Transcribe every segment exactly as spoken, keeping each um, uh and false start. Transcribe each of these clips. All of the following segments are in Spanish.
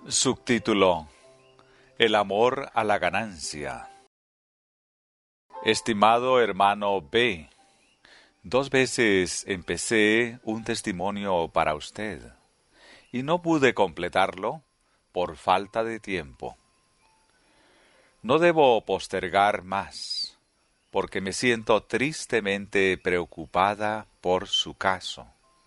Subtítulo: El amor a la ganancia. Estimado hermano B, dos veces empecé un testimonio para usted y no pude completarlo por falta de tiempo. No debo postergar más, porque me siento tristemente preocupada por su caso.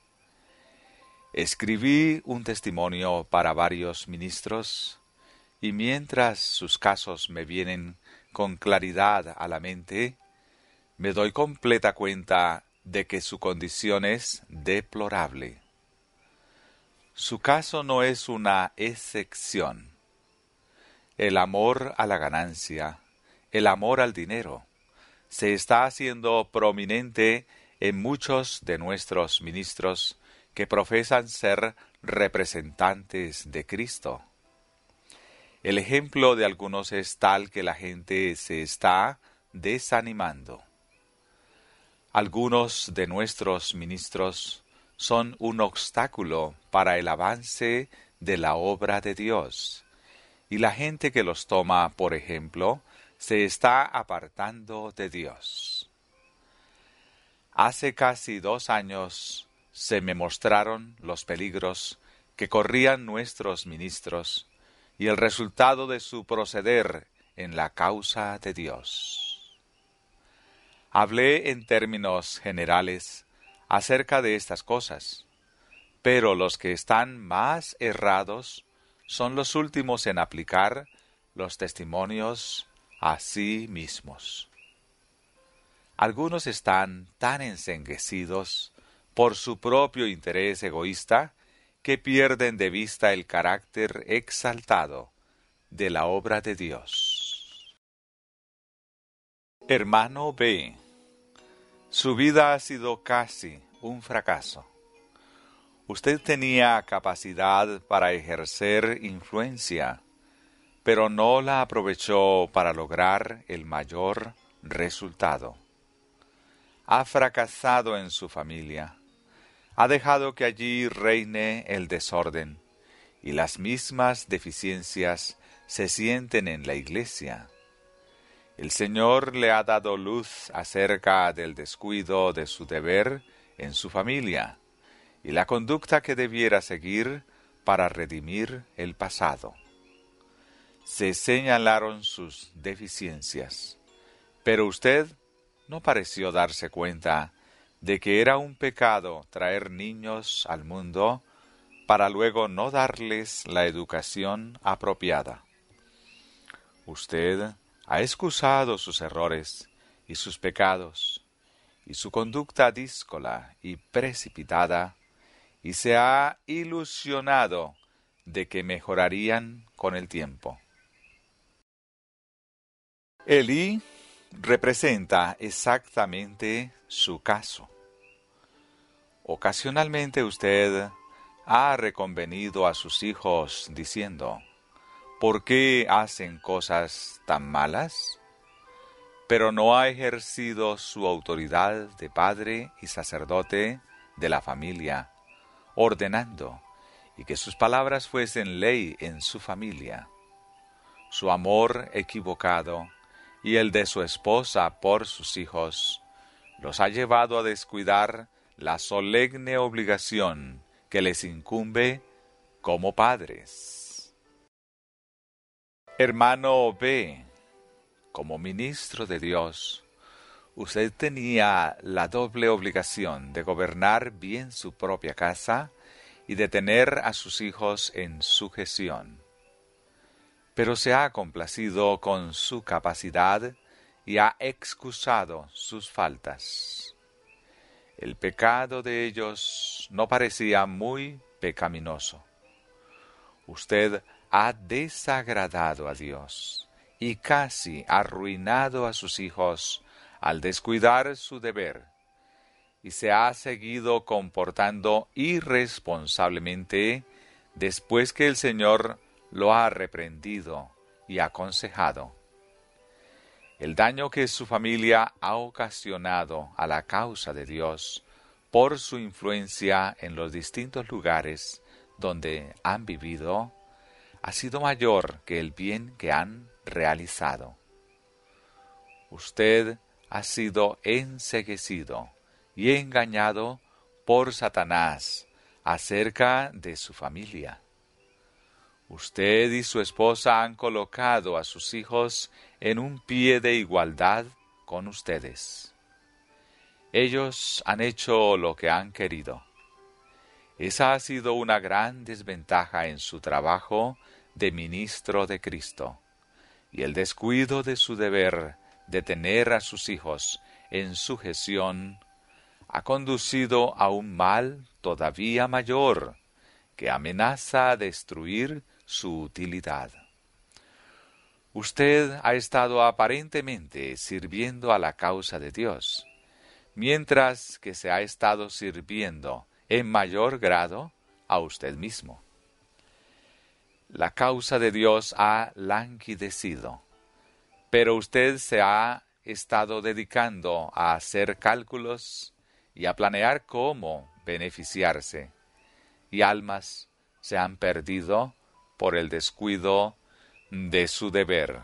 Escribí un testimonio para varios ministros, y mientras sus casos me vienen con claridad a la mente, me doy completa cuenta de que su condición es deplorable. Su caso no es una excepción. El amor a la ganancia, el amor al dinero, se está haciendo prominente en muchos de nuestros ministros que profesan ser representantes de Cristo. El ejemplo de algunos es tal que la gente se está desanimando. Algunos de nuestros ministros son un obstáculo para el avance de la obra de Dios, y la gente que los toma, por ejemplo, se está apartando de Dios. Hace casi dos años se me mostraron los peligros que corrían nuestros ministros y el resultado de su proceder en la causa de Dios. Hablé en términos generales acerca de estas cosas, pero los que están más errados son los últimos en aplicar los testimonios a sí mismos. Algunos están tan enceguecidos por su propio interés egoísta que pierden de vista el carácter exaltado de la obra de Dios. Hermano B, su vida ha sido casi un fracaso. Usted tenía capacidad para ejercer influencia, pero no la aprovechó para lograr el mayor resultado. Ha fracasado en su familia. Ha dejado que allí reine el desorden, y las mismas deficiencias se sienten en la iglesia. El Señor le ha dado luz acerca del descuido de su deber en su familia, y la conducta que debiera seguir para redimir el pasado. Se señalaron sus deficiencias, pero usted no pareció darse cuenta de que era un pecado traer niños al mundo para luego no darles la educación apropiada. Usted ha excusado sus errores y sus pecados y su conducta díscola y precipitada, y se ha ilusionado de que mejorarían con el tiempo. Elí representa exactamente su caso. Ocasionalmente usted ha reconvenido a sus hijos diciendo: ¿por qué hacen cosas tan malas? Pero no ha ejercido su autoridad de padre y sacerdote de la familia, ordenando y que sus palabras fuesen ley en su familia. Su amor equivocado y el de su esposa por sus hijos los ha llevado a descuidar la solemne obligación que les incumbe como padres. Hermano B, como ministro de Dios, usted tenía la doble obligación de gobernar bien su propia casa y de tener a sus hijos en sujeción. Pero se ha complacido con su capacidad y ha excusado sus faltas. El pecado de ellos no parecía muy pecaminoso. Usted ha desagradado a Dios y casi arruinado a sus hijos al descuidar su deber, y se ha seguido comportando irresponsablemente después que el Señor lo ha reprendido y aconsejado. El daño que su familia ha ocasionado a la causa de Dios por su influencia en los distintos lugares donde han vivido ha sido mayor que el bien que han realizado. Usted ha sido enceguecido y engañado por Satanás acerca de su familia. Usted y su esposa han colocado a sus hijos en un pie de igualdad con ustedes. Ellos han hecho lo que han querido. Esa ha sido una gran desventaja en su trabajo de ministro de Cristo, y el descuido de su deber de tener a sus hijos en sujeción ha conducido a un mal todavía mayor que amenaza destruir su utilidad. Usted ha estado aparentemente sirviendo a la causa de Dios, mientras que se ha estado sirviendo en mayor grado a usted mismo. La causa de Dios ha languidecido, pero usted se ha estado dedicando a hacer cálculos y a planear cómo beneficiarse, y almas se han perdido por el descuido de su deber.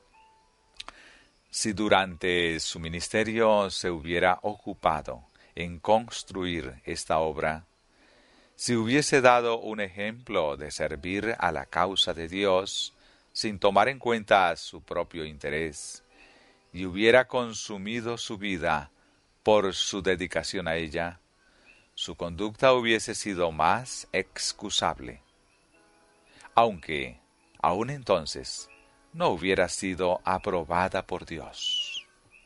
Si durante su ministerio se hubiera ocupado en construir esta obra, si hubiese dado un ejemplo de servir a la causa de Dios sin tomar en cuenta su propio interés, y hubiera consumido su vida por su dedicación a ella, su conducta hubiese sido más excusable, aunque aún entonces no hubiera sido aprobada por Dios.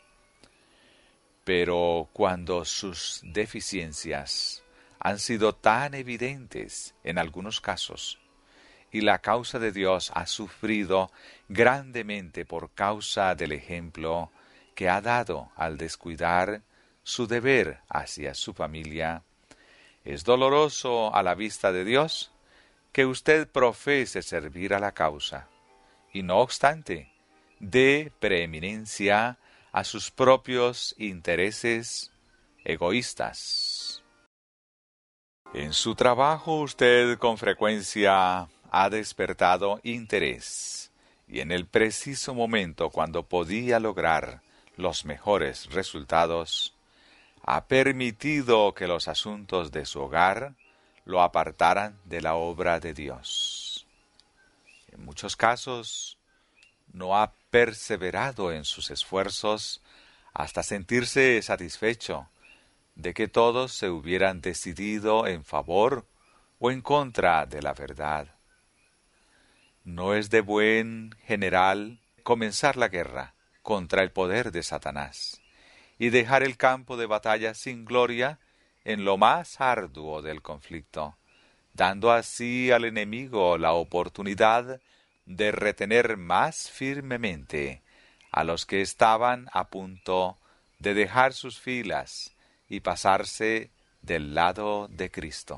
Pero cuando sus deficiencias han sido tan evidentes en algunos casos, y la causa de Dios ha sufrido grandemente por causa del ejemplo que ha dado al descuidar su deber hacia su familia, es doloroso a la vista de Dios que usted profese servir a la causa, y no obstante, dé preeminencia a sus propios intereses egoístas. En su trabajo usted con frecuencia ha despertado interés, y en el preciso momento cuando podía lograr los mejores resultados, ha permitido que los asuntos de su hogar lo apartaran de la obra de Dios. En muchos casos, no ha perseverado en sus esfuerzos hasta sentirse satisfecho de que todos se hubieran decidido en favor o en contra de la verdad. No es de buen general comenzar la guerra contra el poder de Satanás y dejar el campo de batalla sin gloria en lo más arduo del conflicto, dando así al enemigo la oportunidad de retener más firmemente a los que estaban a punto de dejar sus filas y pasarse del lado de Cristo.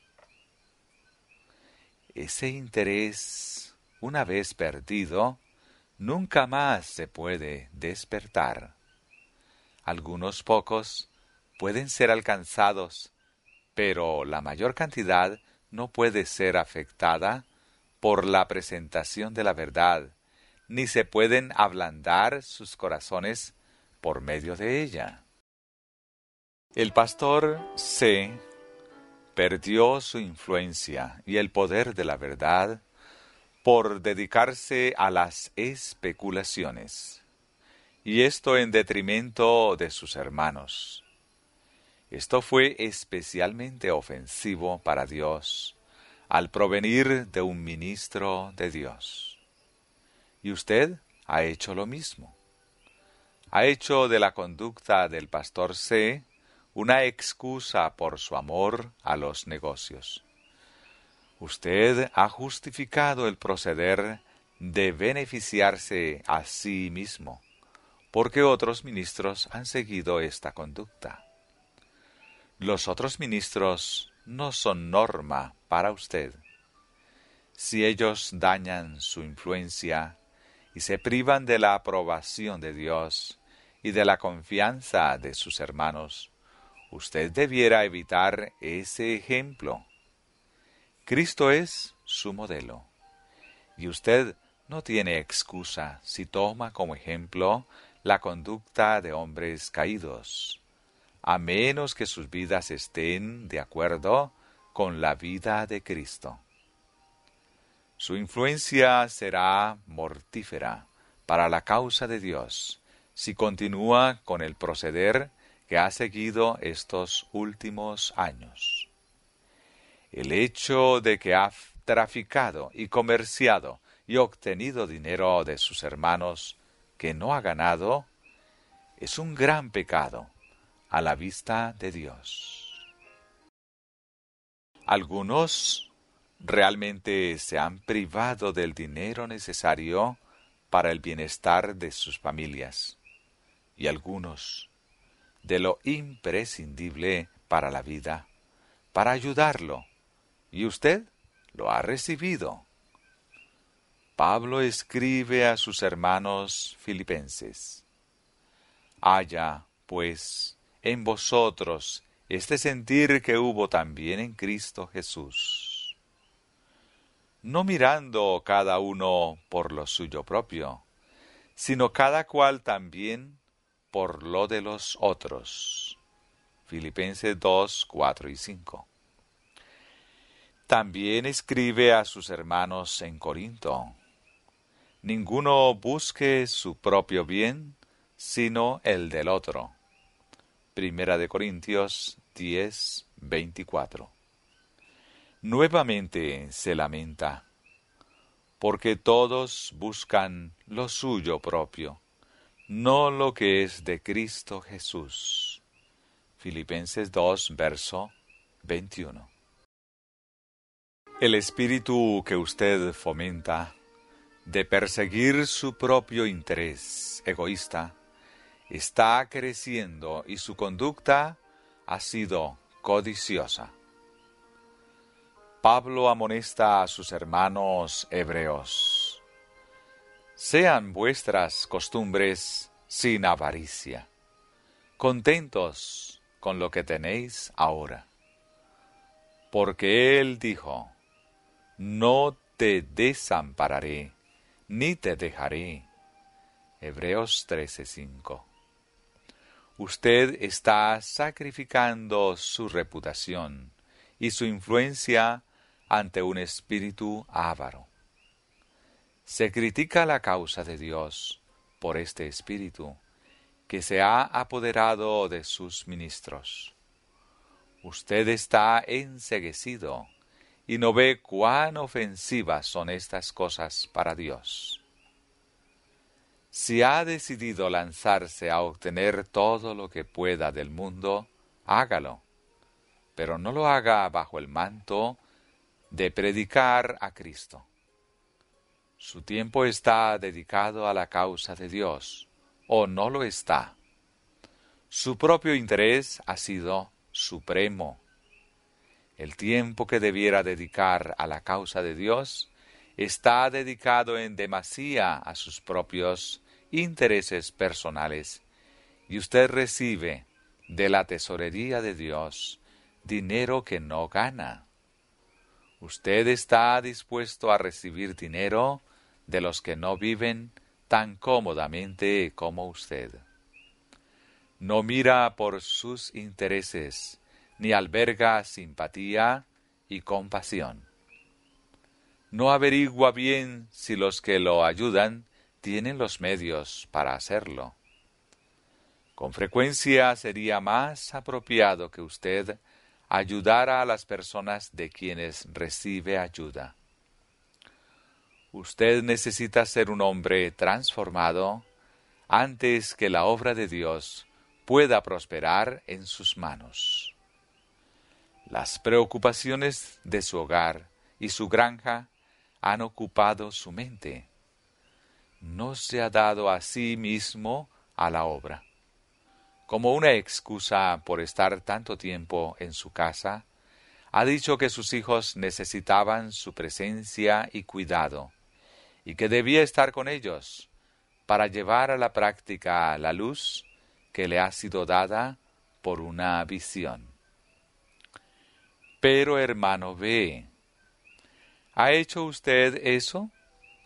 Ese interés, una vez perdido, nunca más se puede despertar. Algunos pocos pueden ser alcanzados, pero la mayor cantidad no puede ser afectada por la presentación de la verdad, ni se pueden ablandar sus corazones por medio de ella. El pastor C perdió su influencia y el poder de la verdad por dedicarse a las especulaciones, y esto en detrimento de sus hermanos. Esto fue especialmente ofensivo para Dios al provenir de un ministro de Dios. Y usted ha hecho lo mismo. Ha hecho de la conducta del pastor C una excusa por su amor a los negocios. Usted ha justificado el proceder de beneficiarse a sí mismo, porque otros ministros han seguido esta conducta. Los otros ministros no son norma para usted. Si ellos dañan su influencia y se privan de la aprobación de Dios y de la confianza de sus hermanos, usted debiera evitar ese ejemplo. Cristo es su modelo, Y usted no tiene excusa si toma como ejemplo la conducta de hombres caídos, a menos que sus vidas estén de acuerdo con la vida de Cristo. Su influencia será mortífera para la causa de Dios si continúa con el proceder que ha seguido estos últimos años. El hecho de que ha traficado y comerciado y obtenido dinero de sus hermanos que no ha ganado es un gran pecado a la vista de Dios. Algunos realmente se han privado del dinero necesario para el bienestar de sus familias, y algunos de lo imprescindible para la vida, para ayudarlo, y usted lo ha recibido. Pablo escribe a sus hermanos filipenses: haya, pues, en vosotros este sentir que hubo también en Cristo Jesús, no mirando cada uno por lo suyo propio, sino cada cual también por lo de los otros. Filipenses dos, cuatro y cinco. También escribe a sus hermanos en Corinto: ninguno busque su propio bien, sino el del otro. Primera de Corintios diez, veinticuatro. Nuevamente se lamenta, porque todos buscan lo suyo propio, no lo que es de Cristo Jesús. Filipenses dos, verso veintiuno. El espíritu que usted fomenta de perseguir su propio interés egoísta está creciendo y su conducta ha sido codiciosa. Pablo amonesta a sus hermanos hebreos: sean vuestras costumbres sin avaricia, contentos con lo que tenéis ahora. Porque él dijo: no te desampararé, ni te dejaré. Hebreos trece, cinco. Usted está sacrificando su reputación y su influencia ante un espíritu avaro. Se critica la causa de Dios por este espíritu que se ha apoderado de sus ministros. Usted está enceguecido y no ve cuán ofensivas son estas cosas para Dios. Si ha decidido lanzarse a obtener todo lo que pueda del mundo, hágalo, pero no lo haga bajo el manto de predicar a Cristo. Su tiempo está dedicado a la causa de Dios, o no lo está. Su propio interés ha sido supremo. El tiempo que debiera dedicar a la causa de Dios está dedicado en demasía a sus propios intereses personales, y usted recibe de la tesorería de Dios dinero que no gana. Usted está dispuesto a recibir dinero de los que no viven tan cómodamente como usted. No mira por sus intereses, ni alberga simpatía y compasión. No averigua bien si los que lo ayudan tienen los medios para hacerlo. Con frecuencia sería más apropiado que usted ayudara a las personas de quienes recibe ayuda. Usted necesita ser un hombre transformado antes que la obra de Dios pueda prosperar en sus manos. Las preocupaciones de su hogar y su granja han ocupado su mente. No se ha dado a sí mismo a la obra. Como una excusa por estar tanto tiempo en su casa, ha dicho que sus hijos necesitaban su presencia y cuidado, y que debía estar con ellos para llevar a la práctica la luz que le ha sido dada por una visión. Pero, hermano, ve, ¿ha hecho usted eso?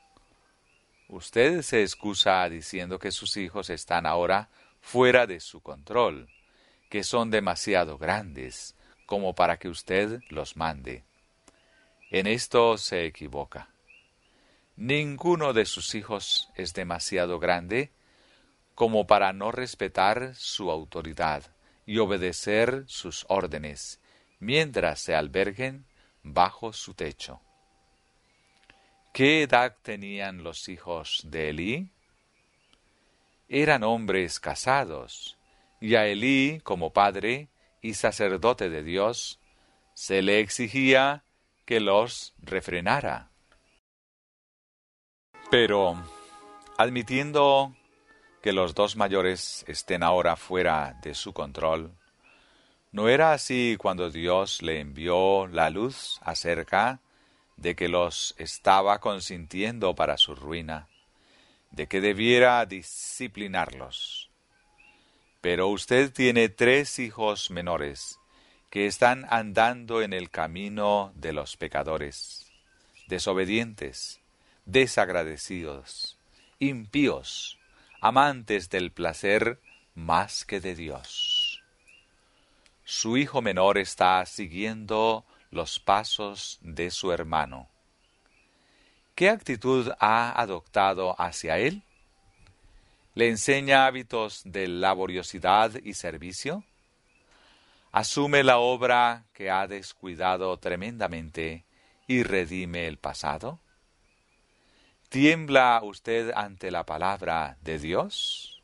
Usted se excusa diciendo que sus hijos están ahora fuera de su control, que son demasiado grandes como para que usted los mande. En esto se equivoca. Ninguno de sus hijos es demasiado grande como para no respetar su autoridad y obedecer sus órdenes, mientras se alberguen bajo su techo. ¿Qué edad tenían los hijos de Elí? Eran hombres casados, y a Elí, como padre y sacerdote de Dios, se le exigía que los refrenara. Pero, admitiendo que los dos mayores estén ahora fuera de su control, ¿no era así cuando Dios le envió la luz acerca de que los estaba consintiendo para su ruina, de que debiera disciplinarlos? Pero usted tiene tres hijos menores que están andando en el camino de los pecadores, desobedientes, desagradecidos, impíos, amantes del placer más que de Dios. Su hijo menor está siguiendo los pasos de su hermano. ¿Qué actitud ha adoptado hacia él? ¿Le enseña hábitos de laboriosidad y servicio? ¿Asume la obra que ha descuidado tremendamente y redime el pasado? ¿Tiembla usted ante la palabra de Dios?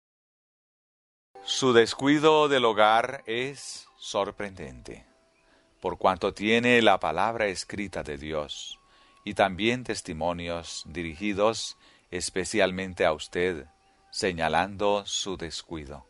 Su descuido del hogar es sorprendente, por cuanto tiene la palabra escrita de Dios y también testimonios dirigidos especialmente a usted, señalando su descuido.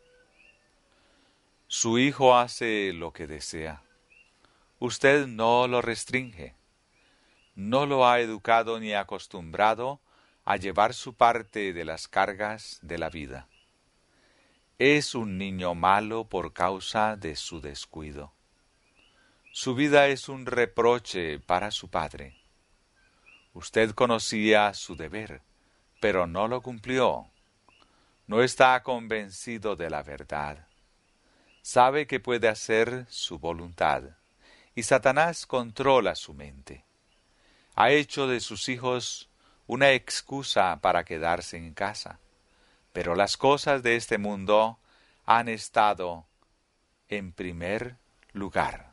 Su hijo hace lo que desea. Usted no lo restringe. No lo ha educado ni acostumbrado a llevar su parte de las cargas de la vida. Es un niño malo por causa de su descuido. Su vida es un reproche para su padre. Usted conocía su deber, pero no lo cumplió. No está convencido de la verdad. Sabe que puede hacer su voluntad, y Satanás controla su mente. Ha hecho de sus hijos una excusa para quedarse en casa, pero las cosas de este mundo han estado en primer lugar.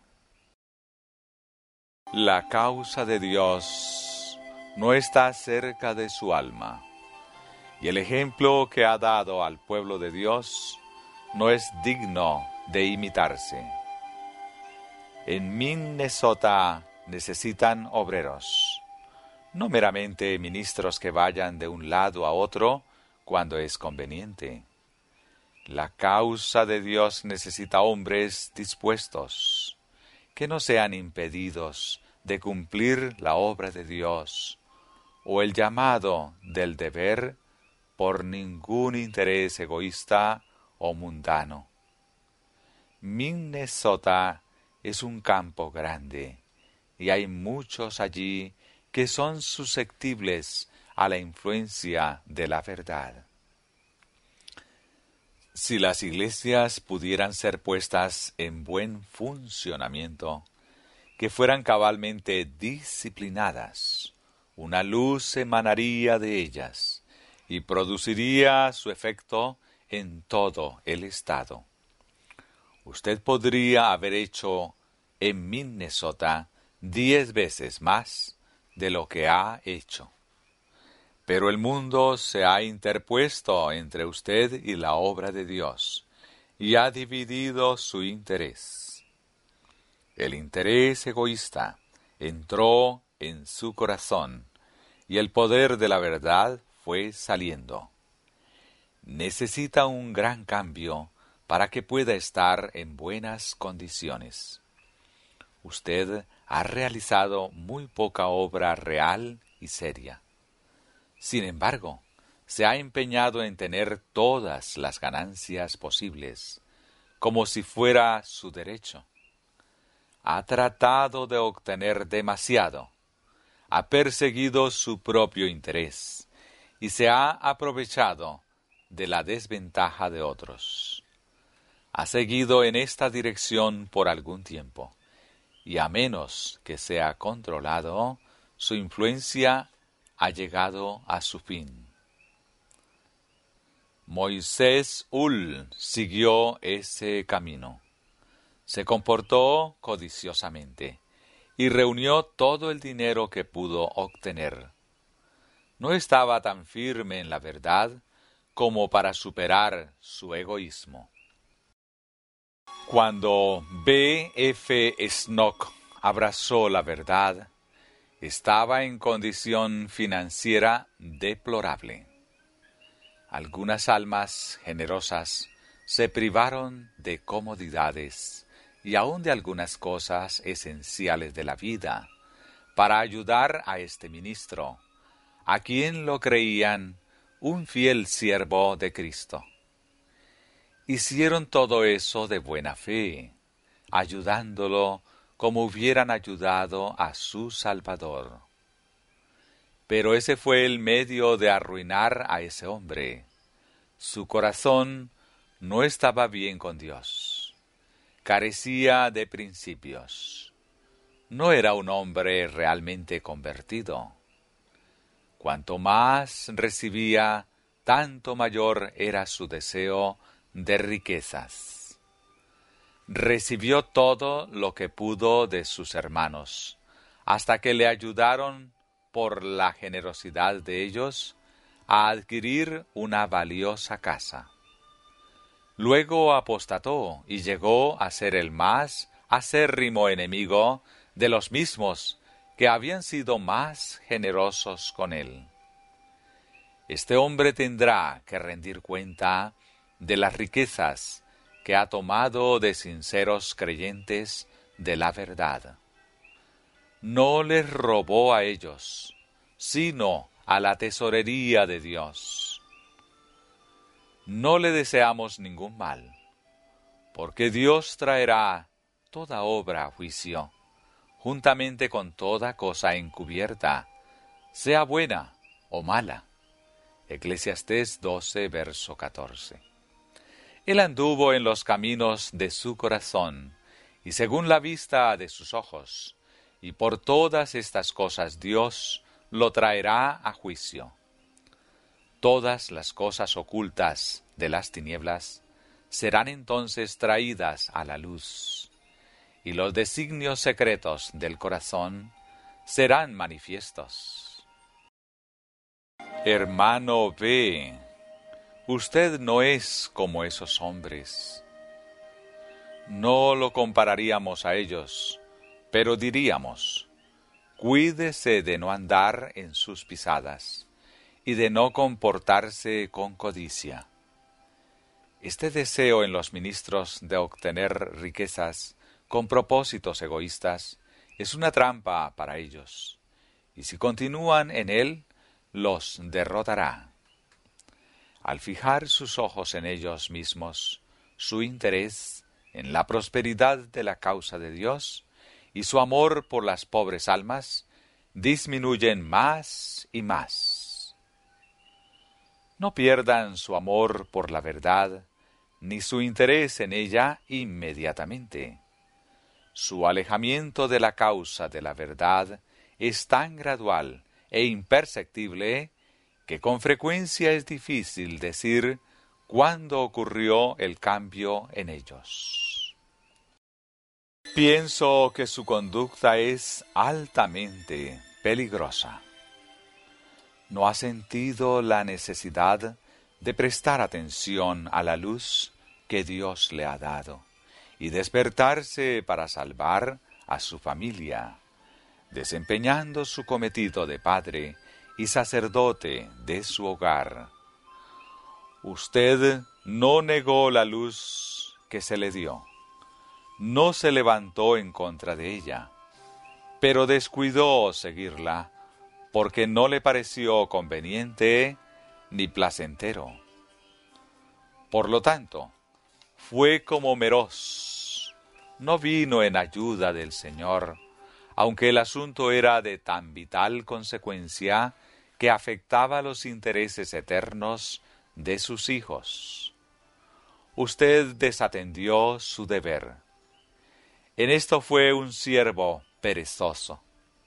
La causa de Dios no está cerca de su alma, y el ejemplo que ha dado al pueblo de Dios no es digno de imitarse. En Minnesota necesitan obreros, no meramente ministros que vayan de un lado a otro cuando es conveniente. La causa de Dios necesita hombres dispuestos, que no sean impedidos de cumplir la obra de Dios o el llamado del deber por ningún interés egoísta o mundano. Minnesota es un campo grande, y hay muchos allí que son susceptibles a la influencia de la verdad. Si las iglesias pudieran ser puestas en buen funcionamiento, que fueran cabalmente disciplinadas, una luz emanaría de ellas y produciría su efecto en todo el estado. Usted podría haber hecho en Minnesota diez veces más de lo que ha hecho. Pero el mundo se ha interpuesto entre usted y la obra de Dios y ha dividido su interés. El interés egoísta entró en su corazón y el poder de la verdad fue saliendo. Necesita un gran cambio para que pueda estar en buenas condiciones. Usted ha realizado muy poca obra real y seria. Sin embargo, se ha empeñado en tener todas las ganancias posibles, como si fuera su derecho. Ha tratado de obtener demasiado, ha perseguido su propio interés y se ha aprovechado de la desventaja de otros. Ha seguido en esta dirección por algún tiempo, y a menos que sea controlado, su influencia ha llegado a su fin. Moisés Ul siguió ese camino. Se comportó codiciosamente y reunió todo el dinero que pudo obtener. No estaba tan firme en la verdad como para superar su egoísmo. Cuando B F Snook abrazó la verdad, estaba en condición financiera deplorable. Algunas almas generosas se privaron de comodidades y aun de algunas cosas esenciales de la vida para ayudar a este ministro, a quien lo creían un fiel siervo de Cristo. Hicieron todo eso de buena fe, ayudándolo como hubieran ayudado a su Salvador. Pero ese fue el medio de arruinar a ese hombre. Su corazón no estaba bien con Dios. Carecía de principios. No era un hombre realmente convertido. Cuanto más recibía, tanto mayor era su deseo de riquezas. Recibió todo lo que pudo de sus hermanos, hasta que le ayudaron por la generosidad de ellos a adquirir una valiosa casa. Luego apostató y llegó a ser el más acérrimo enemigo de los mismos que habían sido más generosos con él. Este hombre tendrá que rendir cuenta de las riquezas que ha tomado de sinceros creyentes de la verdad. No les robó a ellos, sino a la tesorería de Dios. No le deseamos ningún mal, porque Dios traerá toda obra a juicio, juntamente con toda cosa encubierta, sea buena o mala. Eclesiastés doce, verso catorce. Él anduvo en los caminos de su corazón, y según la vista de sus ojos, y por todas estas cosas Dios lo traerá a juicio. Todas las cosas ocultas de las tinieblas serán entonces traídas a la luz, y los designios secretos del corazón serán manifiestos. Hermano B, usted no es como esos hombres. No lo compararíamos a ellos, pero diríamos, cuídese de no andar en sus pisadas y de no comportarse con codicia. Este deseo en los ministros de obtener riquezas con propósitos egoístas es una trampa para ellos, y si continúan en él, los derrotará. Al fijar sus ojos en ellos mismos, su interés en la prosperidad de la causa de Dios y su amor por las pobres almas disminuyen más y más. No pierdan su amor por la verdad ni su interés en ella inmediatamente. Su alejamiento de la causa de la verdad es tan gradual e imperceptible que con frecuencia es difícil decir cuándo ocurrió el cambio en ellos. Pienso que su conducta es altamente peligrosa. ¿No ha sentido la necesidad de prestar atención a la luz que Dios le ha dado y despertarse para salvar a su familia, desempeñando su cometido de padre y sacerdote de su hogar? Usted no negó la luz que se le dio, no se levantó en contra de ella, pero descuidó seguirla porque no le pareció conveniente ni placentero. Por lo tanto, fue como Meroz, no vino en ayuda del Señor, aunque el asunto era de tan vital consecuencia que afectaba los intereses eternos de sus hijos. Usted desatendió su deber. En esto fue un siervo perezoso.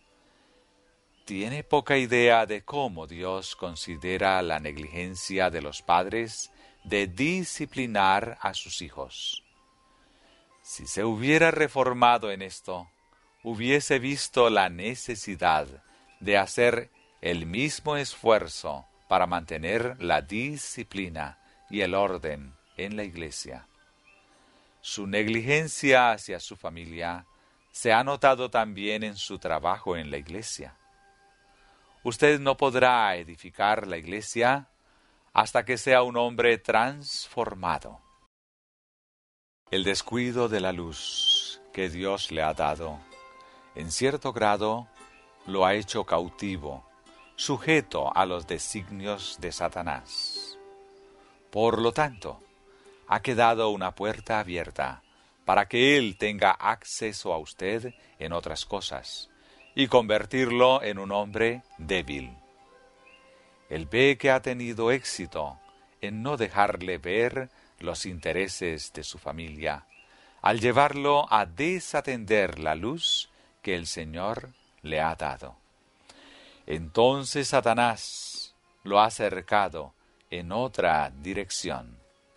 ¿Tiene poca idea de cómo Dios considera la negligencia de los padres de disciplinar a sus hijos? Si se hubiera reformado en esto, hubiese visto la necesidad de hacer el mismo esfuerzo para mantener la disciplina y el orden en la iglesia. Su negligencia hacia su familia se ha notado también en su trabajo en la iglesia. Usted no podrá edificar la iglesia hasta que sea un hombre transformado. El descuido de la luz que Dios le ha dado, en cierto grado, lo ha hecho cautivo, sujeto a los designios de Satanás. Por lo tanto, ha quedado una puerta abierta para que él tenga acceso a usted en otras cosas y convertirlo en un hombre débil. Él ve que ha tenido éxito en no dejarle ver los intereses de su familia, al llevarlo a desatender la luz que el Señor le ha dado. Entonces Satanás lo ha cercado en otra dirección.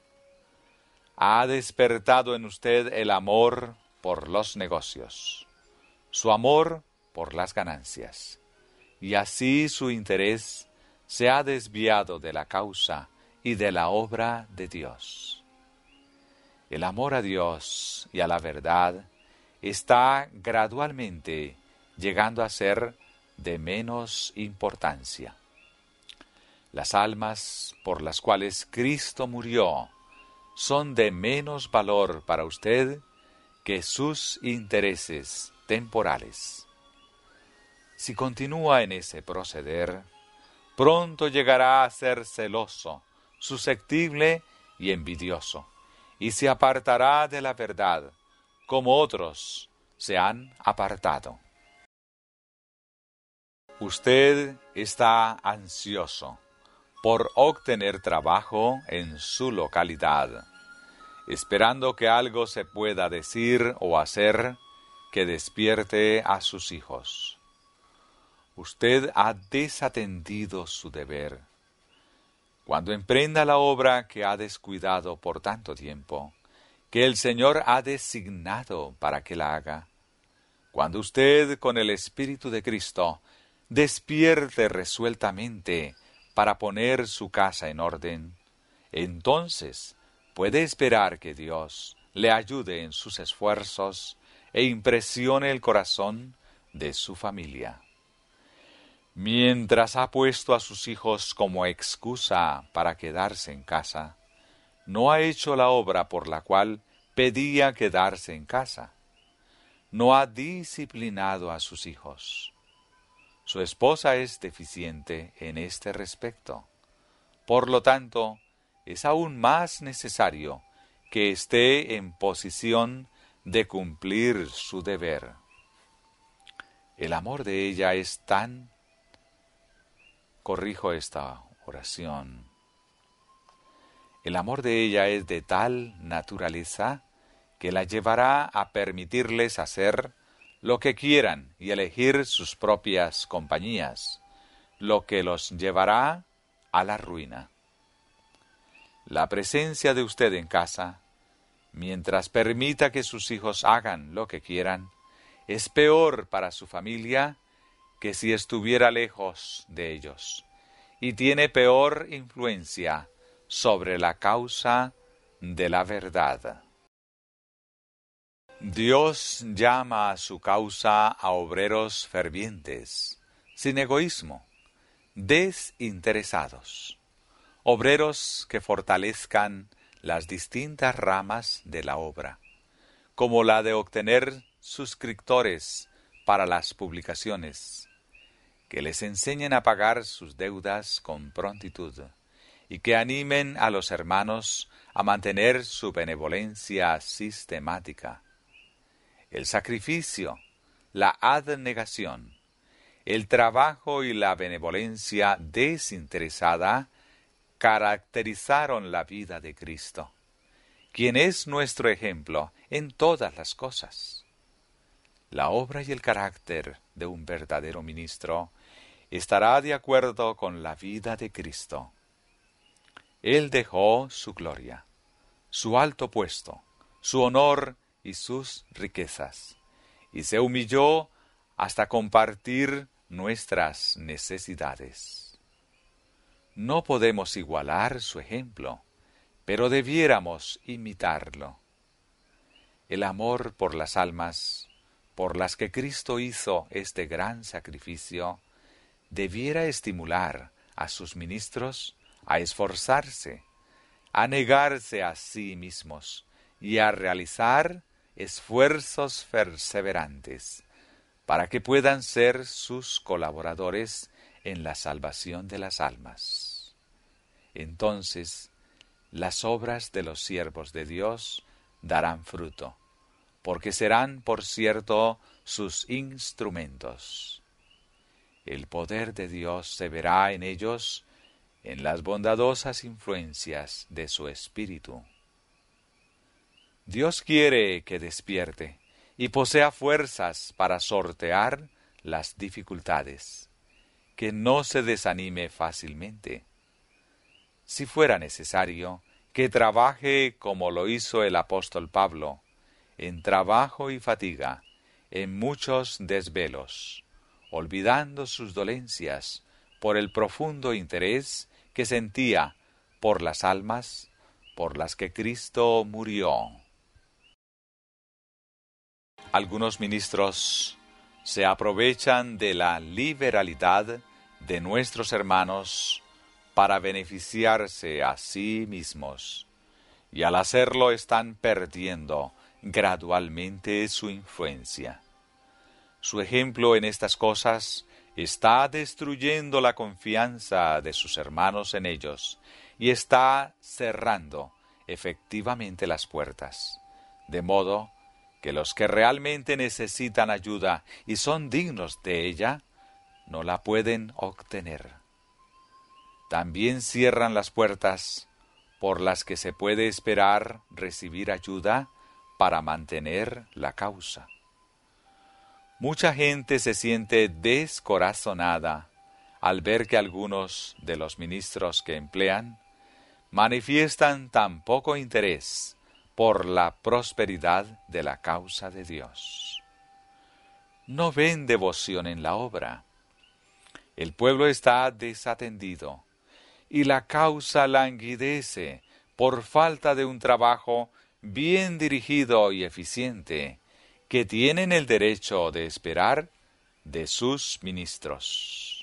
Ha despertado en usted el amor por los negocios, su amor por las ganancias, y así su interés se ha desviado de la causa y de la obra de Dios. El amor a Dios y a la verdad está gradualmente llegando a ser de menos importancia. Las almas por las cuales Cristo murió son de menos valor para usted que sus intereses temporales. Si continúa en ese proceder, pronto llegará a ser celoso, susceptible y envidioso, y se apartará de la verdad, como otros se han apartado. Usted está ansioso por obtener trabajo en su localidad, esperando que algo se pueda decir o hacer que despierte a sus hijos. Usted ha desatendido su deber. Cuando emprenda la obra que ha descuidado por tanto tiempo, que el Señor ha designado para que la haga, cuando usted con el Espíritu de Cristo despierte resueltamente para poner su casa en orden, entonces puede esperar que Dios le ayude en sus esfuerzos e impresione el corazón de su familia. Mientras ha puesto a sus hijos como excusa para quedarse en casa, no ha hecho la obra por la cual pedía quedarse en casa. No ha disciplinado a sus hijos. Su esposa es deficiente en este respecto. Por lo tanto, es aún más necesario que esté en posición de cumplir su deber. El amor de ella es tan... Corrijo esta oración. El amor de ella es de tal naturaleza que la llevará a permitirles hacer lo que quieran y elegir sus propias compañías, lo que los llevará a la ruina. La presencia de usted en casa, mientras permita que sus hijos hagan lo que quieran, es peor para su familia que si estuviera lejos de ellos, y tiene peor influencia sobre la causa de la verdad. Dios llama a su causa a obreros fervientes, sin egoísmo, desinteresados, obreros que fortalezcan las distintas ramas de la obra, como la de obtener suscriptores para las publicaciones, que les enseñen a pagar sus deudas con prontitud y que animen a los hermanos a mantener su benevolencia sistemática. El sacrificio, la abnegación, el trabajo y la benevolencia desinteresada caracterizaron la vida de Cristo, quien es nuestro ejemplo en todas las cosas. La obra y el carácter de un verdadero ministro estará de acuerdo con la vida de Cristo. Él dejó su gloria, su alto puesto, su honor y sus riquezas, y se humilló hasta compartir nuestras necesidades. No podemos igualar su ejemplo, pero debiéramos imitarlo. El amor por las almas, por las que Cristo hizo este gran sacrificio, debiera estimular a sus ministros a esforzarse, a negarse a sí mismos y a realizar esfuerzos perseverantes para que puedan ser sus colaboradores en la salvación de las almas. Entonces, las obras de los siervos de Dios darán fruto, porque serán, por cierto, sus instrumentos. El poder de Dios se verá en ellos en las bondadosas influencias de su Espíritu. Dios quiere que despierte y posea fuerzas para sortear las dificultades, que no se desanime fácilmente. Si fuera necesario, que trabaje como lo hizo el apóstol Pablo, en trabajo y fatiga, en muchos desvelos, olvidando sus dolencias por el profundo interés que sentía por las almas por las que Cristo murió. Algunos ministros se aprovechan de la liberalidad de nuestros hermanos para beneficiarse a sí mismos, y al hacerlo están perdiendo gradualmente su influencia. Su ejemplo en estas cosas está destruyendo la confianza de sus hermanos en ellos y está cerrando efectivamente las puertas, de modo que los que realmente necesitan ayuda y son dignos de ella, no la pueden obtener. También cierran las puertas por las que se puede esperar recibir ayuda para mantener la causa. Mucha gente se siente descorazonada al ver que algunos de los ministros que emplean manifiestan tan poco interés por la prosperidad de la causa de Dios. No ven devoción en la obra. El pueblo está desatendido y la causa languidece por falta de un trabajo bien dirigido y eficiente que tienen el derecho de esperar de sus ministros.